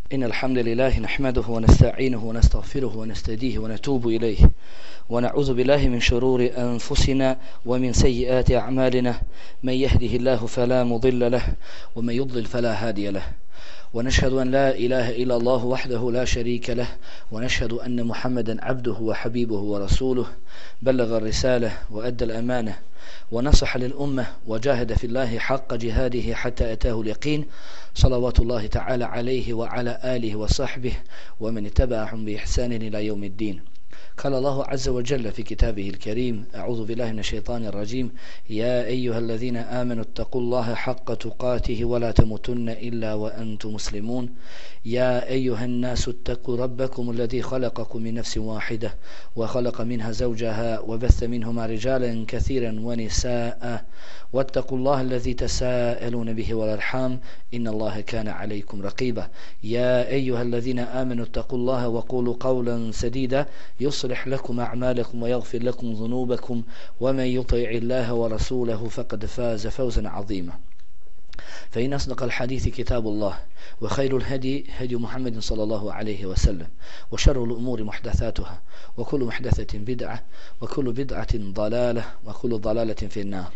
إن الحمد لله نحمده ونستعينه ونستغفره ونستهديه ونتوب إليه ونعوذ بالله من شرور أنفسنا ومن سيئات أعمالنا من يهده الله فلا مضل له ومن يضلل فلا هادي له ونشهد أن لا إله إلا الله وحده لا شريك له ونشهد أن محمدا عبده وحبيبه ورسوله بلغ الرسالة وأدى الأمانة ونصح للأمة وجاهد في الله حق جهاده حتى أتاه اليقين صلوات الله تعالى عليه وعلى آله وصحبه ومن اتبعهم بإحسان إلى يوم الدين. قال الله عز وجل في كتابه الكريم: أعوذ بالله من الشيطان الرجيم: يا أيها الذين آمنوا اتقوا الله حق تقاته ولا تموتن إلا وأنتم مسلمون. يا أيها الناس اتقوا ربكم الذي خلقكم من نفس واحدة وخلق منها زوجها وبث منهما رجالا كثيرا ونساء واتقوا الله الذي تساءلون به والأرحام إن الله كان عليكم رقيبا. يا أيها الذين آمنوا اتقوا الله وقولوا قولا سديدا يصلح لكم أعمالكم ويغفر لكم ذنوبكم ومن يطع الله ورسوله فقد فاز فوزا عظيما. فإن أصدق الحديث كتاب الله وخير الهدي هدي محمد صلى الله عليه وسلم وشر الأمور محدثاتها وكل محدثة بدعة وكل بدعة ضلالة وكل ضلالة في النار.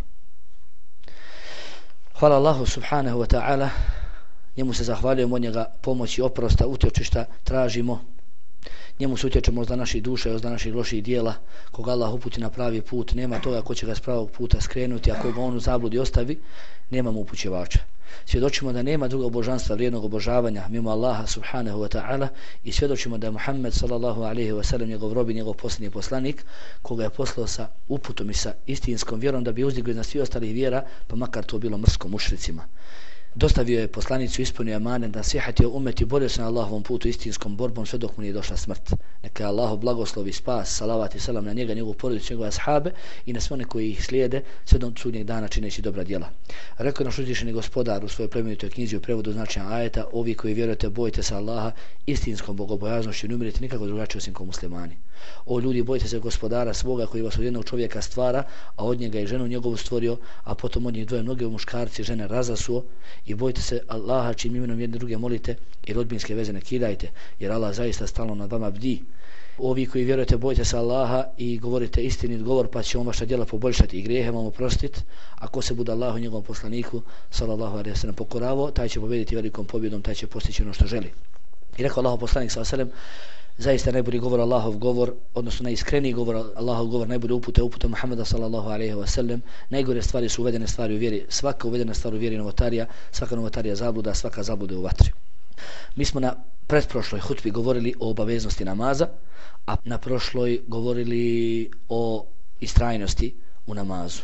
Hvala Allahu subhanahu wa ta'ala, njemu se zahvaljujemo, od njega pomoći, oprosta, utočišta tražimo. Njemu se utječemo za naših duša i za naših loših dijela. Koga Allah uputi na pravi put, nema toga ko će ga s pravog puta skrenuti, a koga on u zabludi ostavi, nema mu upućivača. Svjedočimo da nema drugog božanstva vrijednog obožavanja mimo Allaha subhanahu wa ta'ala i svjedočimo da je Muhammed sallallahu alaihi wa sallam njegov rob i njegov posljednji poslanik, koga je poslao sa uputom i sa istinskom vjerom da bi uzdigao iznad svih ostalih vjera, pa makar to bilo mrskom mušricima. Dostavio je poslanicu, ispunio amanet, nasihatio umet i borio se na Allahovom putu istinskom borbom sve dok mu nije došla smrt. Neka je Allahu blagoslovi, spas, salavat i salam na njega, njegovu porodicu, njegove ashabe i na sve one koji ih slijede sve do sudnjeg dana čineći dobra djela. Rekao je naš uzvišeni gospodar u svojoj plemenitoj knjizi u prevodu značenja ajeta: ovi koji vjerujete, bojite se Allaha istinskom bogobojaznošću i ne umirite nikako drugačije osim kao muslimani. O ljudi, bojite se gospodara svoga koji vas od jednog čovjeka stvara, a od njega i ženu njegovu stvorio, a potom od njih dvoje mnoge muškarci žene razasuo, i bojite se Allaha čim imenom jedne druge molite i rodbinske veze ne kidajte, jer Allah zaista stalno nad vama bdi. Ovi koji vjerujete, bojite se Allaha i govorite istinit govor, pa će on vaša djela poboljšati i grijehe vam oprostiti. Ako se bude Allahu i njegovom poslaniku sallallahu alejhi ve sellem pokoravao, taj će pobjediti velikom pobjedom, taj će postići ono što želi. I rekao Allahov poslanik sallallahu alejhi ve sellem: zaista najbolji govor Allahov govor, odnosno najiskreniji govor Allahov govor, najbolje uputa Muhameda sallallahu alejhi ve sellem. Najgore stvari su uvedene stvari u vjeri. Svaka uvedena stvar u vjeri je novotarija, svaka novotarija zabluda, svaka zabluda je u vatri. Mi smo na pretprošloj hutbi govorili o obaveznosti namaza, a na prošloj govorili o istrajnosti u namazu.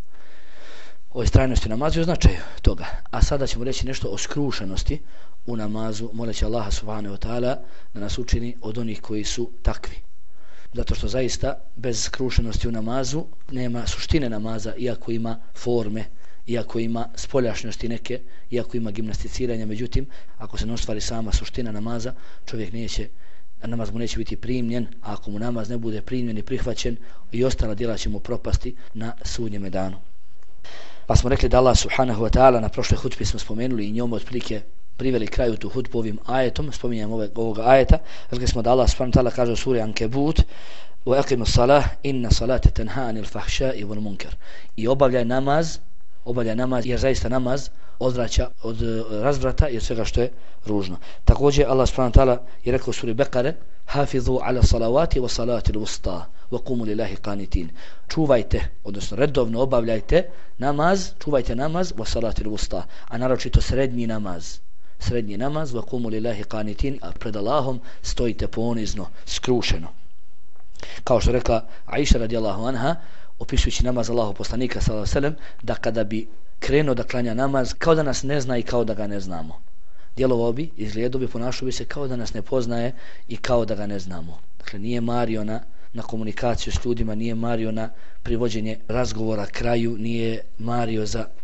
O istrajnosti u namazu i o značaju toga. A sada ćemo reći nešto o skrušenosti u namazu, moleći Allaha subhanahu wa ta'ala da nas učini od onih koji su takvi. Zato što zaista bez skrušenosti u namazu nema suštine namaza, iako ima forme, iako ima spoljašnjosti neke, iako ima gimnasticiranja. Međutim, ako se ne ostvari sama suština namaza, namaz mu neće biti primljen, a ako mu namaz ne bude primljen i prihvaćen, i ostala djela će mu propasti na sudnjem danu. Pa smo rekli da Allah subhanahu wa ta'ala, na prošloj hutbi smo spomenuli i njom otprilike priveli kraju tu hutbu ovim ajetom, spominjem ovoga ajeta. Rekli smo da Allah subhanahu wa ta'ala kaže u suri Ankebut: wa aqimus salah inna salate tanha anil fahsha'i wal munkar. I obavljaj namaz jer zaista namaz odvraća od razvrata i od svega što je ružno. Također Allah subhanahu wa ta'ala je rekao u suri Bekare: hafizu ala salavati wa salati l-wusta wa qumu lillahi qanitin. Čuvajte, odnosno redovno obavljajte namaz, čuvajte namaz wa salati l-wusta, a naročito srednji namaz wa qumu lillahi qanitin, a pred Allahom stojite ponizno, skrušeno. Kao što rekla Aisha radijallahu anha, opisujući namaz Allahov poslanika sallallahu alejhi ve sellem, da kada bi krenuo da klanja namaz, kao da nas ne zna i kao da ga ne znamo. Djelovao bi, izgledao bi, ponašao bi se kao da nas ne poznaje i kao da ga ne znamo. Dakle, nije mario na komunikaciju s ljudima, nije mario na privođenje razgovora kraju, nije mario za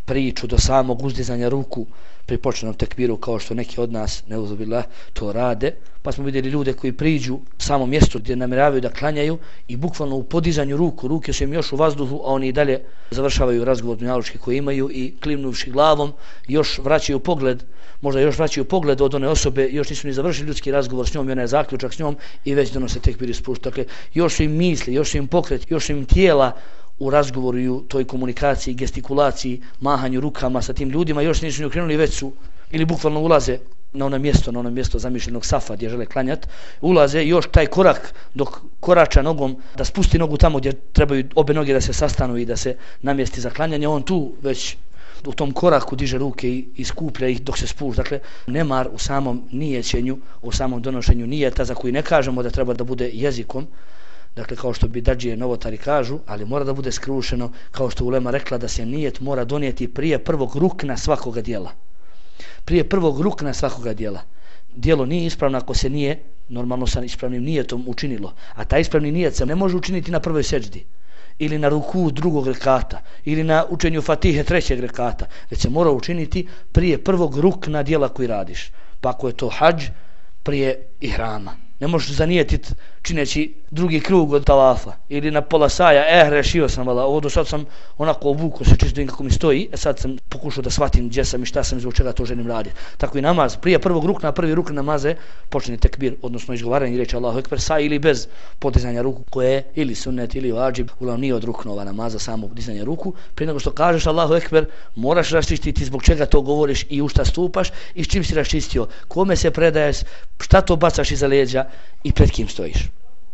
priču do samog uzdizanja ruku pri početnom tekbiru, kao što neki od nas neuzubillah to rade. Pa smo vidjeli ljude koji priđu samom mjestu gdje namjeravaju da klanjaju i bukvalno u podizanju ruke su im još u vazduhu, a oni i dalje završavaju razgovor dunjalučki koji imaju i klimnuvši glavom još vraćaju pogled, možda još vraćaju pogled od one osobe, još nisu ni završili ljudski razgovor s njom i onaj zaključak s njom i već donose tekbir i spušta. Dakle, još su im misli, još su im pokret, još su im tijela u razgovoru i u toj komunikaciji, gestikulaciji, mahanju rukama sa tim ljudima, još nisu ni okrenuli, već su ili bukvalno ulaze na ono mjesto zamišljenog safa gdje žele klanjati, ulaze još taj korak dok korača nogom da spusti nogu tamo gdje trebaju obe noge da se sastanu i da se namjesti za klanjanje, on tu već u tom koraku diže ruke i skuplja ih dok se spušta. Dakle, nemar u samom nijećenju, u samom donošenju nijeta, za koji ne kažemo da treba da bude jezikom, dakle kao što bi dađije novotari kažu, ali mora da bude skrušeno, kao što ulema rekla da se nijet mora donijeti prije prvog rukna svakoga dijela. Prije prvog rukna svakoga dijela. Dijelo nije ispravno ako se nije normalno sa ispravnim nijetom učinilo, a taj ispravni nijet se ne može učiniti na prvoj seđdi ili na ruku drugog rekata ili na učenju Fatihe trećeg rekata, već se mora učiniti prije prvog rukna dijela koji radiš. Pa ako je to hadž, prije ihrama. Ne možeš zanijetiti čineći drugi krug od tavafa ili na pola saja, rešio sam, ovo do sad sam onako obukao se čisto kako mi stoji, sad sam pokušao da shvatim gdje sam i šta sam i zbog čega to želim raditi. Tako i namaz, prije prvog rukna, prvi rukn namaze počne tekbir, odnosno izgovaranje riječi Allahu Ekber sa ili bez podizanja ruku koje je ili sunnet ili vađib, uglavnom nije od ruknova namaza samo dizanje ruku. Prije nego što kažeš Allahu Ekber, moraš raščistiti zbog čega to govoriš i u šta stupaš i s čim si raščistio, kome se predaješ, šta to bacaš iza leđa i pred kim stojiš.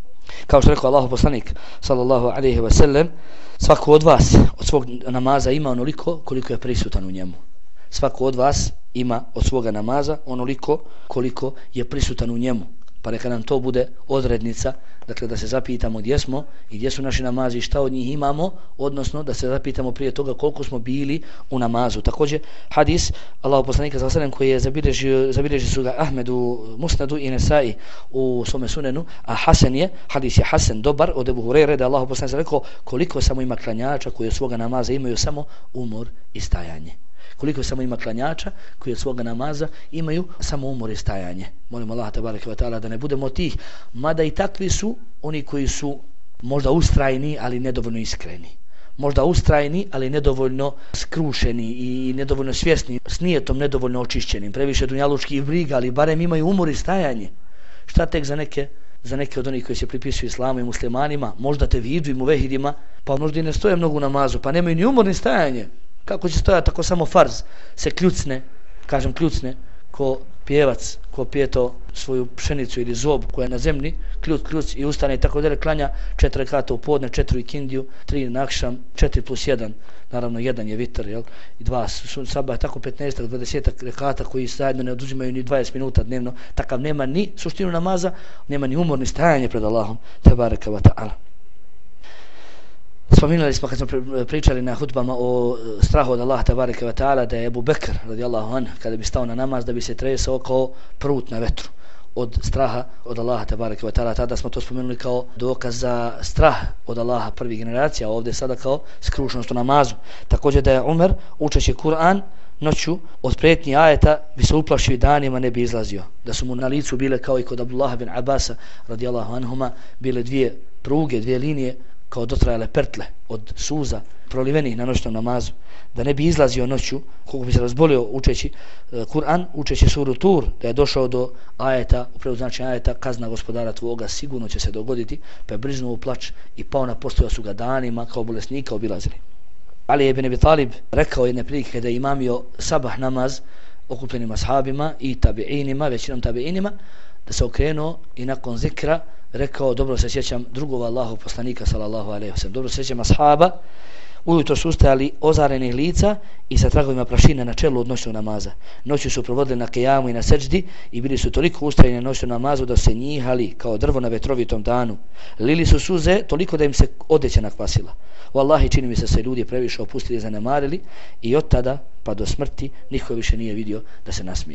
Kao što rekao Allahu poslanik sallallahu alejhi ve sellem, svako od vas od svog namaza ima onoliko koliko je prisutan u njemu. Svako od vas ima od svoga namaza onoliko koliko je prisutan u njemu. Pa neka nam to bude odrednica, dakle da se zapitamo gdje smo i gdje su naši namazi i šta od njih imamo, odnosno da se zapitamo prije toga koliko smo bili u namazu. Također hadis Allahu poslanika sallallahu alejhi ve sellem koji je zabilježio su ga Ahmed u Musnadu i Nesai u svome sunenu, a hadis je hasan, dobar, od Ebu Hurajre da Allahu poslanik rekao koliko samo ima klanjača koji od svoga namaza imaju samo umor i stajanje. Koliko samo ima klanjača koji od svoga namaza imaju samo umor i stajanje. Molim Allaha tebareke ve taala da ne budemo tih, mada i takvi su oni koji su možda ustrajni, ali nedovoljno iskreni. Možda ustrajni, ali nedovoljno skrušeni i nedovoljno svjesni, s nijetom nedovoljno očišćenim, previše dunjalučkih briga, ali barem imaju umor i stajanje. Šta tek za neke od onih koji se pripisuju islamu i muslimanima, možda te vidu i muvehidima, pa možda i ne stoje mnogo u namazu, pa nemaju ni umor ni stajanje. Kako će stojati tako samo farz se kljucne, kažem kljucne, ko pjevac, ko pijeto svoju pšenicu ili zob koja je na zemlji, kljuc i ustane i tako dalje, klanja 4 rekata u podne, 4 ikindiju, 3 na akšam, 4 plus 1, naravno 1 je vitr, jel? I 2 sabah, tako 15-20 rekata koji zajedno ne oduzimaju ni 20 minuta dnevno, takav nema ni suštinu namaza, nema ni umor ni stajanje pred Allahom, tebareke ve taala. Spominjali smo kad smo pričali na hudbama o strahu od Allaha tebareke ve taala da je Ebu Bekr radijallahu anhu kada bi stao na namaz da bi se tresao kao prut na vetru od straha od Allaha tebareke ve taala. Tada smo to spomenuli kao dokaz za strah od Allaha prvih generacija, ovdje sada kao skrušenost u namazu. Također da je Umar učeći Kur'an noću od prijetnji ajeta bi se uplašio i danima ne bi izlazio. Da su mu na licu bile kao i kod Abdullaha bin Abasa radijallahu anhuma bile dvije pruge, dvije linije kao dotrajale pertle od suza prolivenih na noćnom namazu, da ne bi izlazio noću, koliko bi se razbolio učeći Kur'an, učeći suru Tur, da je došao do ajeta, u preuznačenju ajeta kazna gospodara tvoga sigurno će se dogoditi, pa je briznuo u plač i pao na postojao su ga danima kao bolesnika obilazili. Ali ibn Abi Talib rekao jedne prilike kada je imamio sabah namaz okupljenim ashabima i tabi'inima, većinom tabi'inima, da se okrenuo i nakon zikra rekao, dobro se sjećam drugog Allahov poslanika sallallahu alejhi ve sellem, dobro se sjećam ashaba, ujutro su ustajali ozarenih lica i sa tragovima prašine na čelu od noćnog namaza. Noću su provodili na kijamu i na seđdi i bili su toliko ustrajni na noćnom namazu da se njihali kao drvo na vetrovitom danu. Lili su suze toliko da im se odeća nakvasila. Wallahi, čini mi se ljudi previše opustili i zanemarili i od tada pa do smrti niko više nije vidio da se nasmijao.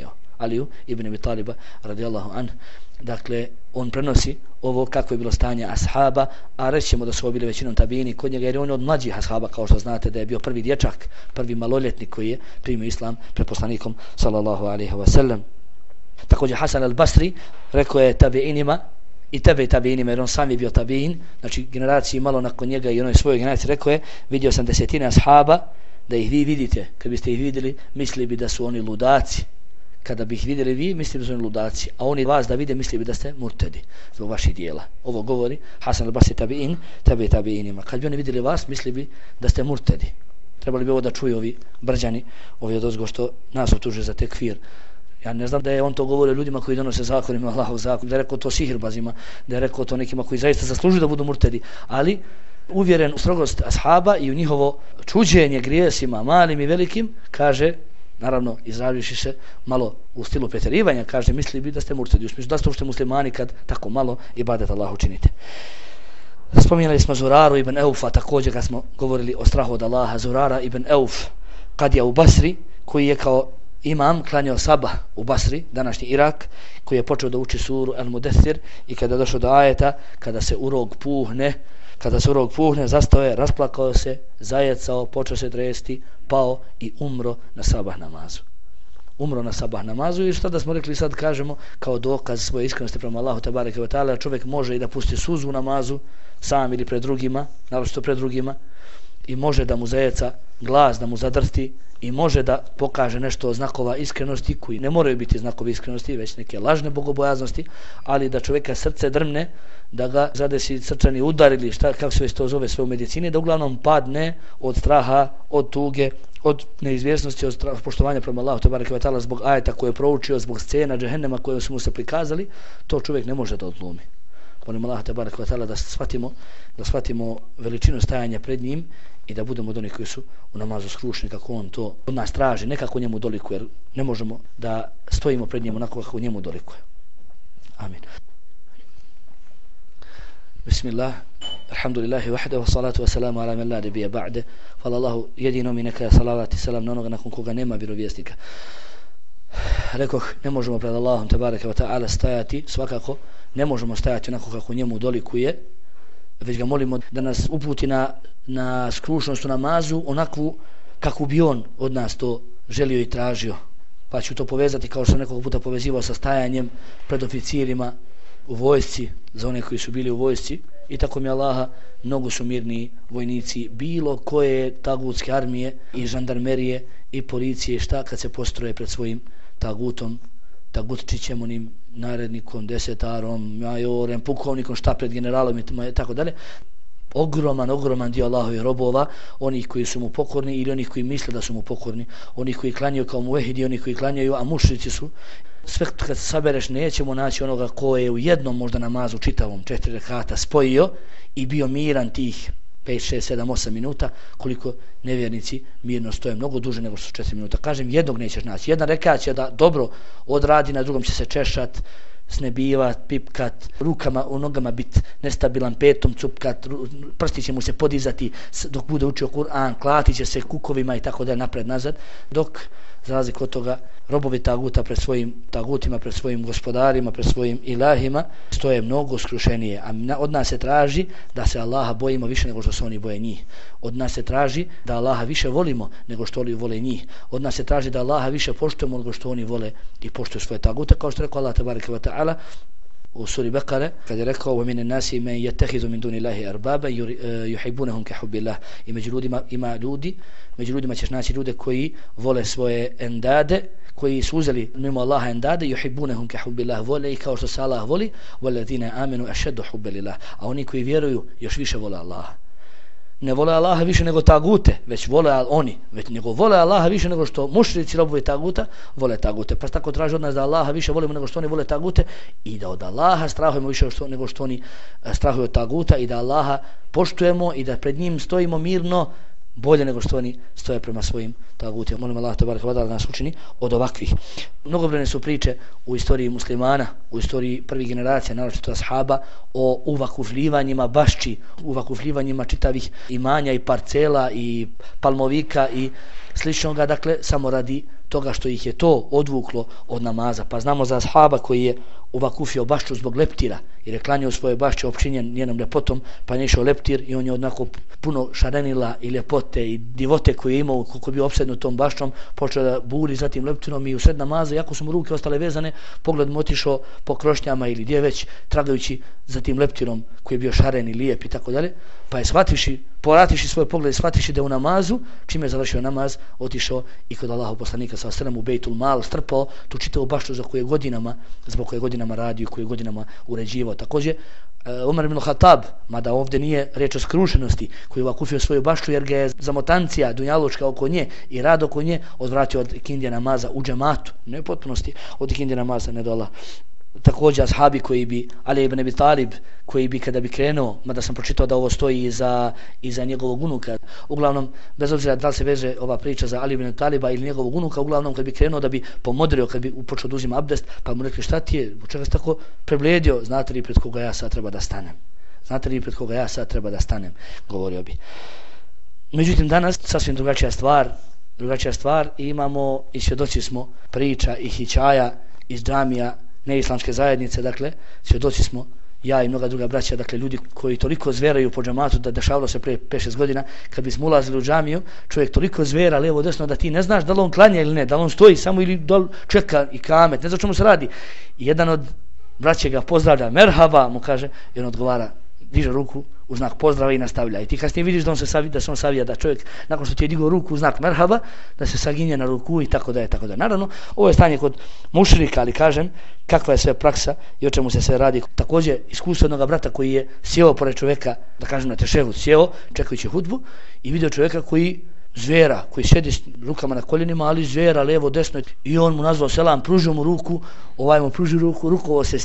Aliju ibn Abi Taliba radijallahu anhu. Dakle, on prenosi ovo kako je bilo stanje ashaba, a rećemo da su ovo bili većinom tabini kod njega, jer on je od mlađih ashaba, kao što znate da je bio prvi dječak, prvi maloljetnik koji je primio islam pred poslanikom sallallahu alaihi wa sallam. Također Hasan al-Basri rekao je tabiinima i tabiinima, jer on sam je bio tabiin, znači generaciji malo nakon njega i onoj svojoj generaciji, rekao je, vidio sam desetine ashaba, da ih vi vidite, kad biste ih vidjeli, mislili bi da su oni ludaci. Kada bi ih vidjeli vi, mislili bi da su oni ludaci, a oni vas da vide, mislili bi da ste murtedi zbog vaših dijela. Ovo govori Hasan al-Basri tabiinima. Kad bi oni vidjeli vas, mislili bi da ste murtedi. Trebali bi ovo da čuju ovi brđani, ovi odozgo što nas optužuju za tekfir. Ja ne znam da je on to govorio ljudima koji donose zakonima, Allahov zakon, da je rekao to sihirbazima, da je rekao to nekima koji zaista zaslužuju da budu murtedi, ali uvjeren u strogost ashaba i u njihovo čuđenje grijesima, malim i velikim, kaže, naravno izrazivši se malo u stilu pretjerivanja, kaže, misli bi da ste murtedi, u smislu da ste uopšte muslimani kad tako malo ibadet Allahu činite. Spominjali smo Zuraru ibn Eufa, također kad smo govorili o strahu od Allaha. Zurara ibn Euf, kadija u Basri, koji je kao imam klanjao sabah u Basri, današnji Irak, koji je počeo da uči suru Al-Mudaththir, i kada je došao do ajeta, kada se urog puhne, zastao je, rasplakao se, zajecao, počeo se tresti, pao i umro na sabah namazu. I što da smo rekli, sad kažemo kao dokaz svoje iskrenosti prema Allahu tebareke ve taala, čovjek može i da pusti suzu u namazu sam ili pred drugima, naročito pred drugima, i može da mu zajeca glas, da mu zadrti, i može da pokaže nešto od znakova iskrenosti, koji ne moraju biti znakovi iskrenosti, već neke lažne bogobojaznosti, ali da čovjeka srce drmne, da ga zadesi srčani udar ili šta, kako se to zove sve u medicini, da uglavnom padne od straha, od tuge, od neizvjesnosti, od poštovanja prema Allahu tebareke ve taala, zbog ajeta koje je proučio, zbog scena džehennema koje su mu se prikazali, to čovjek ne može da odglumi. Molim Allaha tebareke ve taala da shvatimo veličinu stajanja pred njim i da budemo od onih koji su u namazu skrušni kako on to od nas traži, ne kako njemu dolikuje, jer ne možemo da stojimo pred njemu onako kako njemu dolikuje. Amin. Bismillah, alhamdulillahi wahdahu, salatu wassalamu ala man la nabiyya ba'de. Hvala Allahu jedinom i neka salavat i salam na onoga nakon koga nema vjerovjesnika. Rekoh, ne možemo pred Allahom tebareke ve taala stajati, svakako ne možemo stajati onako kako njemu dolikuje, već ga molimo da nas uputi na skrušnost u namazu, onakvu kako bi on od nas to želio i tražio. Pa ću to povezati kao što nekog puta povezivao sa stajanjem pred oficirima u vojsci, za one koji su bili u vojsci, i tako mi Allaha, mnogo su mirni vojnici bilo koje tagutske armije i žandarmerije i policije, šta kad se postroje pred svojim tagutom, tagutčićem, onim narednikom, desetarom, majorem, pukovnikom, šta pred generalom i tako dalje. Ogroman dio Allahovih robova, onih koji su mu pokorni ili onih koji misle da su mu pokorni, onih koji klanjaju kao muvehidi, onih koji klanjaju, a mušrici su. Sve kad se sabereš, nećemo naći onoga ko je u jednom možda namazu čitavom 4 rekata spojio i bio miran tih 5, 6, 7, 8 minuta, koliko nevjernici mirno stoje, mnogo duže nego što su 4 minuta. Kažem, jednog nećeš naći. Jedan rekat će da dobro odradi, na drugom će se češat, snebivat, pipkat, rukama u nogama bit nestabilan, petom cupkat, prsti će mu se podizati dok bude učio Kur'an, klati će se kukovima i tako dalje napred nazad, dok za razliku od toga robovi taguta pred svojim tagutima, pred svojim gospodarima, pred svojim ilahima stoje mnogo skrušenije. A od nas se traži da se Allaha bojimo više nego što se oni boje njih. Od nas se traži da Allaha više volimo nego što oni vole njih. Od nas se traži da Allaha više poštujemo nego što oni vole i poštuju svoje tagute, kao što je rekao Allah tebareke ve taala u suri Bekare, kad je rekao وَمِنَ النَّاسِ مَنْ يَتَّخِذُ مِنْ دُونِ اللَّهِ أَرْبَابًا يُحِبُّونَهُمْ كَحُبِّ اللَّهِ. I među ljudima ćeš naći ljude koji vole svoje endade, koji su uzeli mimo Allaha endade, yuhibbunahum ka hubbillah, vole ih kao što se Allah voli, walladhina amanu ashaddu hubban lillah, a oni koji vjeruju još više vole Allaha. Ne vole Allaha više nego tagute, već vole Allaha više nego što mušrici robovi taguta vole tagute. Pa tako traži od nas da Allaha više volimo nego što oni vole tagute i da od Allaha strahujemo više nego što oni strahuju od taguta i da Allaha poštujemo i da pred njim stojimo mirno bolje nego što oni stoje prema svojim tagutima. Molim Allah tebareke ve taala da nas učini od ovakvih. Mnogobrojne su priče u istoriji muslimana, u istoriji prvih generacija, naročito ashaba, o uvakufljivanjima bašči, uvakufljivanjima čitavih imanja i parcela i palmovika i sličnoga, dakle, samo radi toga što ih je to odvuklo od namaza. Pa znamo za ashaba koji je uvakufio bašću zbog leptira, jer je klanjao svoje bašće opčinjen njenom ljepotom, pa je išao leptir i on je odnako puno šarenila i ljepote i divote koje je imao, kako je bio opsednut tom bašćom, počeo da buri za tim leptirom i u sred namaza, jako su mu ruke ostale vezane, pogled mu otišao po krošnjama ili gdje već, tragajući za tim leptirom koji je bio šaren i lijep i tako dalje, pa je povrativši svoj pogled, shvatiši da je u namazu, čim je završio namaz, otišao i kod Allahov poslanika sallallahu alejhi ve sellem u Bejtul Mal, strpao tu čitavu bašću zbog koje godinama radio, koju godinama uređivao. Također Umar ibn Khattab, mada ovdje nije riječ o skrušenosti, koji je vakufio svoju bašću jer ga je zamotancija dunjalučka oko nje i rad oko nje odvratio od ikindija namaza u džematu, ne u potpunosti, od ikindija namaza ne do Allah. Također ashabi koji bi, Ali ibn Abi Talib, koji bi kada bi krenuo, mada sam pročitao da ovo stoji iza njegovog unuka, uglavnom, bez obzira da li se veže ova priča za Ali ibn Taliba ili njegovog unuka, uglavnom kad bi krenuo da bi pomodrio, kad bi počeo da uzima abdest, pa mu rekli šta ti je, u čega si tako prebljedio, znate li pred koga ja sad treba da stanem? Znate li pred koga ja sad treba da stanem? Govorio bi. Međutim, danas sasvim drugačija stvar i imamo i svjedoci smo priča i hićaja iz džamija neislamske zajednice, dakle, svjedoci smo, ja i mnoga druga braća, dakle, ljudi koji toliko zveraju po džamatu, da dešavalo se prije 5-6 godina, kad bismo ulazili u džamiju, čovjek toliko zvera lijevo desno da ti ne znaš da li on klanja ili ne, da li on stoji samo ili da li čeka i kamet, ne znam čemu se radi. I jedan od braća ga pozdravlja, merhaba, mu kaže, i on odgovara, diže ruku u znak pozdrava i nastavlja. I ti kasnije vidiš da se on savija da čovjek nakon što ti je digao ruku u znak merhaba, da se saginje na ruku i tako da je, tako da. Naravno, ovo je stanje kod mušrika, ali kažem kakva je sve praksa i o čemu se sve radi. Također iskustvo jednog brata koji je sjeo pored čovjeka, da kažem na tešehud, sjeo čekajući hudbu i vidio čovjeka koji zvera, koji sjedi s rukama na koljenima, ali zvera levo desno i on mu nazvao selam, pružio mu ruku, ovaj mu pružio ruku, rukovao se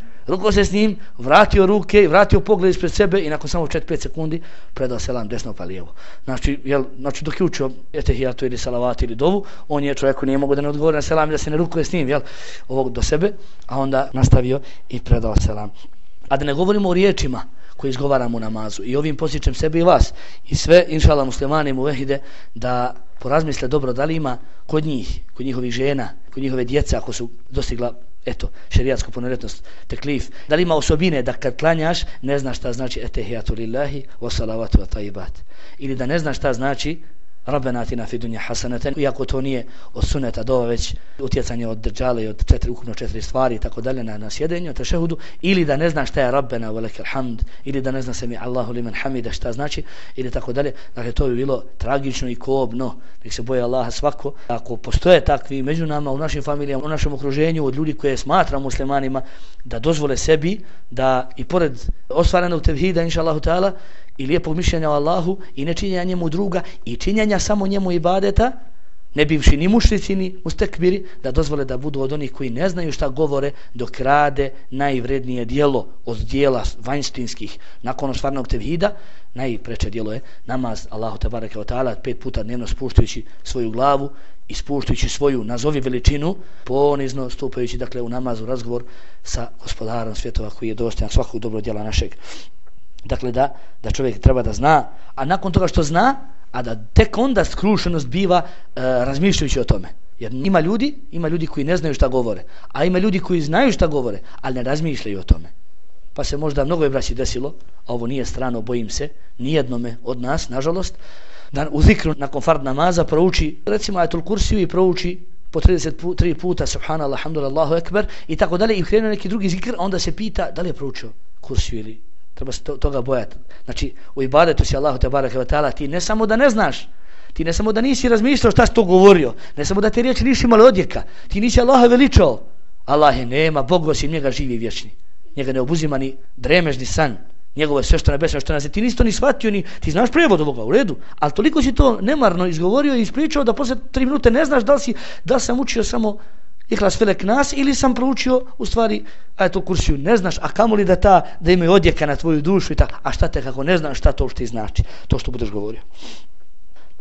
s njim, vratio ruke, vratio pogled ispred sebe i nakon samo 4-5 sekundi predao selam desno pa lijevo. Znači dok je učio etehijatu ili salavatu ili dovu, on je čovjeku nije mogao da ne odgovori na selam i da se ne rukuje s njim, ovog do sebe, a onda nastavio i predao selam. A da ne govorimo o riječima koje izgovaramo u namazu. I ovim posjećam sebe i vas i sve, inšallah, muslimani i muvehide, da porazmisle dobro da li ima kod njih, kod njihovih žena, kod njihove djeca ako su dostigla šerijatsku punoljetnost, teklif, da li ima osobine da kad klanjaš ne znaš šta znači etehijatu lillahi wa salavatu wa tajibat, ili da ne znaš šta znači Rabbena atina fid dunya hasanatan, iako to nije od suneta do već utjecanje od džale i od ukupno 4 stvari i tako dalje na sjedenju, tešehudu, ili da ne znaš šta je Rabbena wa lakal hamd, ili da ne zna se mi Allahu liman hamida šta znači, ili tako dalje. Dakle, to bi bilo tragično i kobno. Nek se boje Allaha svako. Ako postoje takvi među nama, u našim familijama, u našem okruženju, od ljudi koje smatramo muslimanima, da dozvole sebi da i pored ostvarenog tevhida, inšallahu ta'ala, i lijepog mišljenja o Allahu i ne činjenja njemu druga i činjenja samo njemu ibadeta, ne bivši ni mušrici ni mustekbiri, da dozvole da budu od onih koji ne znaju šta govore dok rade najvrednije dijelo od dijela vanjštinskih nakon ostvarenog tevhida. Najpreče dijelo je namaz Allahu tebareke ve taala 5 puta dnevno spuštajući svoju glavu i spuštajući svoju nazovi veličinu, ponizno stupajući dakle u namazu razgovor sa gospodarom svjetova koji je dostojan svakog dobrog djela našeg. Dakle, da čovjek treba da zna, a nakon toga što zna, a da tek onda skrušenost biva razmišljajući o tome. Jer ima ljudi koji ne znaju šta govore, a ima ljudi koji znaju šta govore, ali ne razmišljaju o tome. Pa se možda mnogo je braći desilo, a ovo nije strano, bojim se, nijednome od nas, nažalost, da u zikru nakon fard namaza prouči, recimo ajetul kursiju i prouči po 33 puta subhanallah, alhamdulillah, Allahu ekber i tako dalje i krene neki drugi zikr, onda se pita da li je proučio kursiju ili treba se toga bojati. Znači, u ibadetu si Allahu tebareke ve taala, ti ne samo da ne znaš, ti ne samo da nisi razmišljao šta si to govorio, ne samo da te riječi nisi imali odjeka, ti nisi Allaha veličao. Allah je nema, Bog osim njega živi i vječni. Njega ne obuzima ni dremež ni san. Njegovo je sve što nebesno, što na zemlji. Ti nisi to ni shvatio, ni ti znaš prijevod ovoga, u redu, ali toliko si to nemarno izgovorio i ispričao da posle 3 minute ne znaš da li sam učio samo Ihlas Felek Nas ili sam proučio u stvari ajetul kursiju. Ne znaš, a kamoli da imaju odjeka na tvoju dušu i tako. A šta te kako ne znaš šta to što ti znači, to što budeš govorio.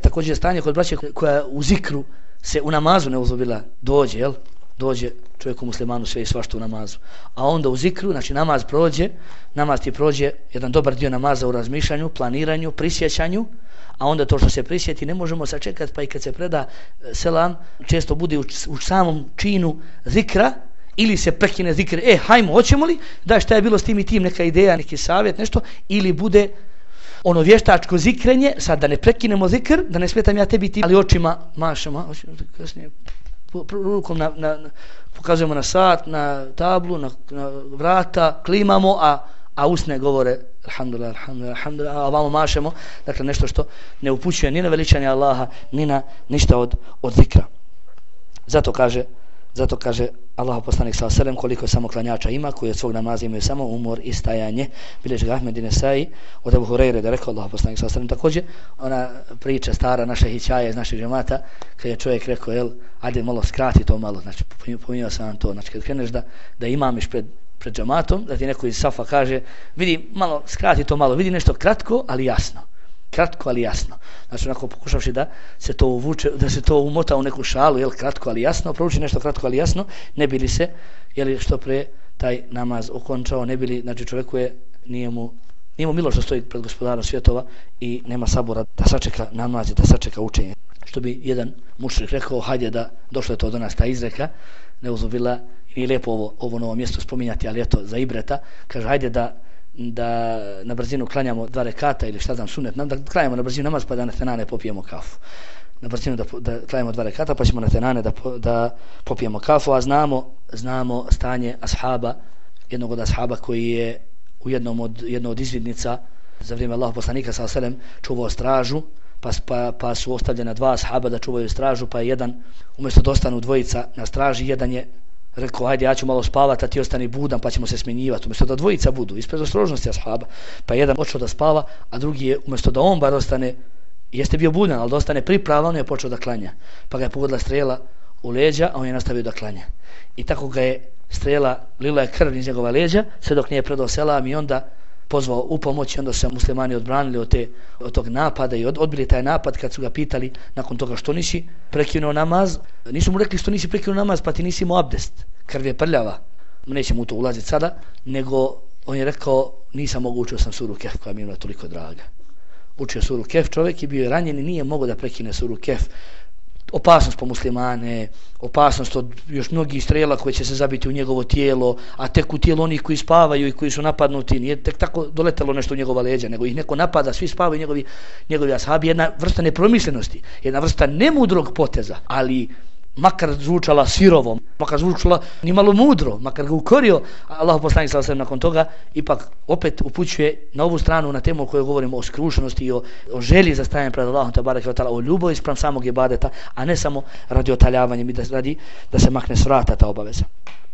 Također stanje kod braće koja u zikru se u namazu ne uzubila dođe, jel? Dođe čovjeku muslimanu sve i svašta u namazu. A onda u zikru, znači namaz ti prođe jedan dobar dio namaza u razmišljanju, planiranju, prisjećanju, a onda to što se prisjeti ne možemo sačekati, pa i kad se preda selam, često bude u samom činu zikra, ili se prekine zikr, hajmo, hoćemo li, da šta je bilo s tim i tim, neka ideja, neki savjet, nešto, ili bude ono vještačko zikrenje, sad da ne prekinemo zikr, da ne smetam ja tebi ti, ali očima mašamo, kasnije, rukom pokazujemo na sat, na tablu, na vrata, klimamo, a usne govore alhamdulillah, alhamdulillah, alhamdulillah, a vamo mašemo, dakle nešto što ne upućuje ni na veličanje Allaha, ni na ništa od zikra. Zato kaže Allah poslanik sallallahu alejhi ve sellem koliko samo klanjača ima koji od svog namaza imaju samo umor i stajanje. Bilježi ga Ahmed i Nesai od Ebu Hurajre da rekao Allah poslanik sallallahu alejhi ve sellem. Također ona priča stara naša hićaja iz našeg džemata kad je čovjek rekao ajde malo skrati to malo, znači pominjao sam vam to, znači kad kreneš da imamiš pred džematom, da ti neko iz safa kaže vidi malo skrati to malo, vidi nešto kratko ali jasno. Kratko ali jasno. Znači onako pokušavši da se to uvuče, da se to umota u neku šalu, kratko ali jasno, prouči nešto kratko ali jasno, ne bi li se, što pre taj namaz okončao, ne bi li, znači čovjeku nije mu milo što stoji pred gospodarom svjetova i nema sabora da sačeka namaz i da sačeka učenje. Što bi jedan mušrik rekao, hajde da došlo je to do nas ta izreka, neuzubila, nije lijepo ovo novo mjesto spominjati, ali eto za ibreta, kaže hajde da na brzinu klanjamo 2 rekata ili šta znam sunet, da klanjamo na brzinu namaz pa da na tenane popijemo kafu. Na brzinu da klanjamo 2 rekata pa ćemo na tenane da popijemo kafu, a znamo stanje ashaba, jednog od ashaba koji je u jedno od izvidnica za vrijeme Allahov poslanika sallallahu alejhi ve sellem čuvao stražu, pa su ostavljena 2 ashaba da čuvaju stražu, pa je jedan umjesto da ostanu dvojica na straži, jedan je rekao, hajde ja ću malo spavati, a ti ostani budan pa ćemo se smjenjivati. Umjesto da dvojica budu, ispred ostrožnosti ashaba, pa jedan počeo da spava, a drugi je umjesto da on bar ostane, jeste bio budan, ali da ostane pripravan, on je počeo da klanja. Pa ga je pogodila strela u leđa, a on je nastavio da klanja. I tako ga je strela, lila je krv iz njegova leđa, sve dok nije predao selam i onda pozvao u pomoć i onda su se muslimani odbranili od tog napada i odbili taj napad kad su ga pitali nakon toga što nisi prekinuo namaz. Nisu mu rekli što nisi prekinuo namaz pa ti nisi imao abdest, krv je prljava, nećemo u to ulaziti sada, nego on je rekao nisam mogu, učio sam suru Kehf koja mi je toliko draga. Učio suru Kehf čovjek i bio je ranjen i nije mogao da prekine suru Kehf. Opasnost po muslimane, opasnost od još mnogih strela koje će se zabiti u njegovo tijelo, a tek u tijelo onih koji spavaju i koji su napadnuti, nije tek tako doletelo nešto u njegova leđa, nego ih neko napada, svi spavaju njegovi ashabi, jedna vrsta nepromislenosti, jedna vrsta nemudrog poteza, ali makar zvučala sirovom, makar zvučala nimalo mudro, makar ga ukorio, Allah poslanik sallallahu alejhi ve sellem nakon toga ipak opet upućuje na ovu stranu, na temu o kojoj govorimo o skrušenosti i o želji za stajanje pred Allahom tebareke ve taala, o ljubavi spram samog ibadeta, a ne samo radi otaljavanja i da se makne s vrata ta obaveza.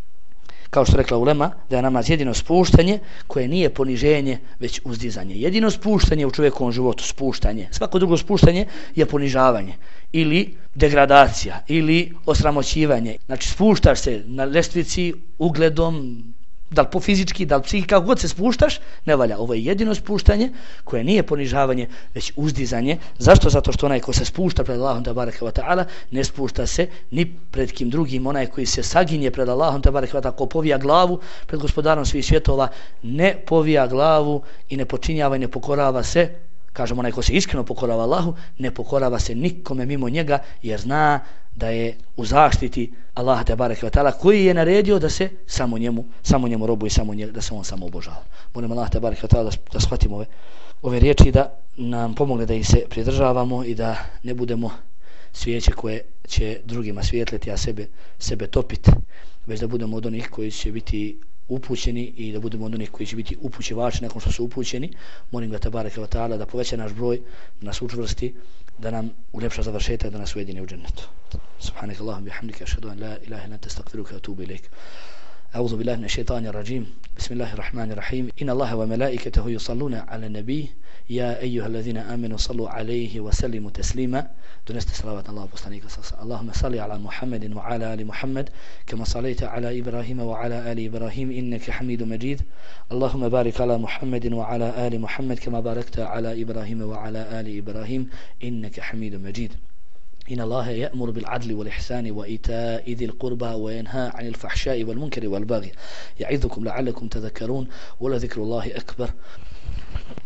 Kao što rekla ulema, da je namaz jedino spuštanje koje nije poniženje, već uzdizanje. Jedino spuštanje u čovjekovom životu, spuštanje. Svako drugo spuštanje je ponižavanje ili degradacija ili osramoćivanje. Znači spuštaš se na lestvici ugledom, da li po fizički, da li psihi, kako god se spuštaš, ne valja. Ovo je jedino spuštanje koje nije ponižavanje, već uzdizanje. Zašto? Zato što onaj ko se spušta pred Allahom tebareke ve taala ne spušta se ni pred kim drugim. Onaj koji se saginje pred Allahom tebareke ve taala, ko povija glavu pred gospodarom svih svjetova, ne povija glavu i ne počinjava i ne pokorava se, kažemo onaj ko se iskreno pokorava Allahu, ne pokorava se nikome mimo njega, jer zna da je u zaštiti Allaha tebareke ve taala koji je naredio da se samo njemu robuje, da se on samo obožava. Molim Allaha tebareke ve taala da shvatimo ove riječi, da nam pomogne da ih se pridržavamo i da ne budemo svijeće koje će drugima svijetliti, a sebe topiti, već da budemo od onih koji će biti upućeni i da budemo od onih koji će biti upućivači nakon što su upućeni. Molim ga tebareke ve taala da poveća naš broj, da nas učvrsti, da nam uljepša završetak, da nas ujedini u džennetu. Subhanakallahumma bihamdika, ashhadu an la ilaha illa anta, astaghfiruka wa atubu ilaik. أعوذ بالله من الشيطان الرجيم بسم الله الرحمن الرحيم إن الله وملائكته يصلون على النبي يا أيها الذين آمنوا صلوا عليه وسلموا تسليما دونست صلوات الله وبستانيك اللهم صل على محمد وعلى آل محمد كما صليت على إبراهيم وعلى آل إبراهيم إنك حميد مجيد اللهم بارك على محمد وعلى آل محمد كما باركت على إبراهيم وعلى آل إبراهيم إنك حميد مجيد إن الله يأمر بالعدل والإحسان وإيتاء ذي القربى وينهى عن الفحشاء والمنكر والبغي يعظكم لعلكم تذكرون ولذكر الله أكبر